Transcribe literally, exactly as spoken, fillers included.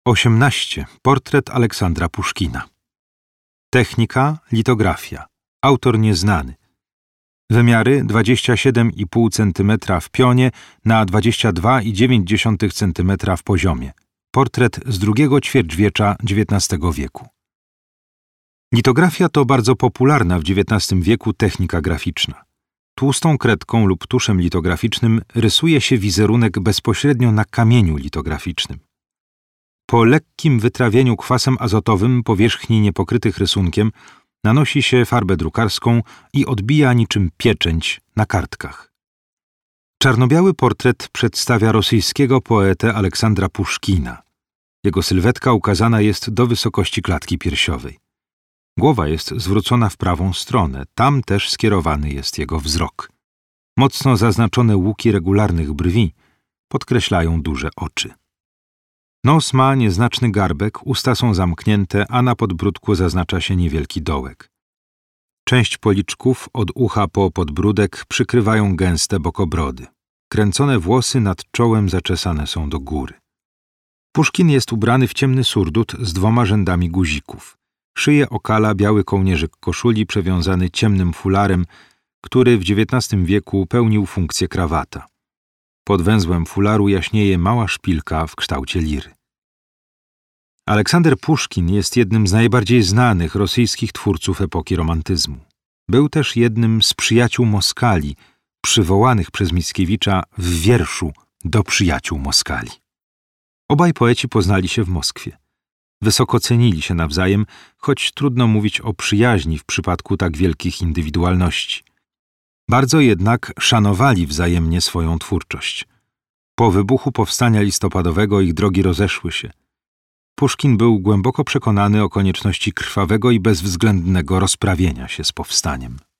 osiemnaście. Portret Aleksandra Puszkina. Technika litografia. Autor nieznany. Wymiary dwadzieścia siedem i pół centymetra w pionie na dwadzieścia dwa i dziewięć dziesiątych centymetra w poziomie. Portret z drugiego ćwierćwiecza dziewiętnastego wieku. Litografia to bardzo popularna w dziewiętnastym wieku technika graficzna. Tłustą kredką lub tuszem litograficznym rysuje się wizerunek bezpośrednio na kamieniu litograficznym. Po lekkim wytrawieniu kwasem azotowym powierzchni niepokrytych rysunkiem nanosi się farbę drukarską i odbija niczym pieczęć na kartkach. Czarno-biały portret przedstawia rosyjskiego poetę Aleksandra Puszkina. Jego sylwetka ukazana jest do wysokości klatki piersiowej. Głowa jest zwrócona w prawą stronę, tam też skierowany jest jego wzrok. Mocno zaznaczone łuki regularnych brwi podkreślają duże oczy. Nos ma nieznaczny garbek, usta są zamknięte, a na podbródku zaznacza się niewielki dołek. Część policzków od ucha po podbródek przykrywają gęste bokobrody. Kręcone włosy nad czołem zaczesane są do góry. Puszkin jest ubrany w ciemny surdut z dwoma rzędami guzików. Szyję okala biały kołnierzyk koszuli przewiązany ciemnym fularem, który w dziewiętnastym wieku pełnił funkcję krawata. Pod węzłem fularu jaśnieje mała szpilka w kształcie liry. Aleksander Puszkin jest jednym z najbardziej znanych rosyjskich twórców epoki romantyzmu. Był też jednym z przyjaciół Moskali, przywołanych przez Mickiewicza w wierszu do przyjaciół Moskali. Obaj poeci poznali się w Moskwie. Wysoko cenili się nawzajem, choć trudno mówić o przyjaźni w przypadku tak wielkich indywidualności. Bardzo jednak szanowali wzajemnie swoją twórczość. Po wybuchu powstania listopadowego ich drogi rozeszły się. Puszkin był głęboko przekonany o konieczności krwawego i bezwzględnego rozprawienia się z powstaniem.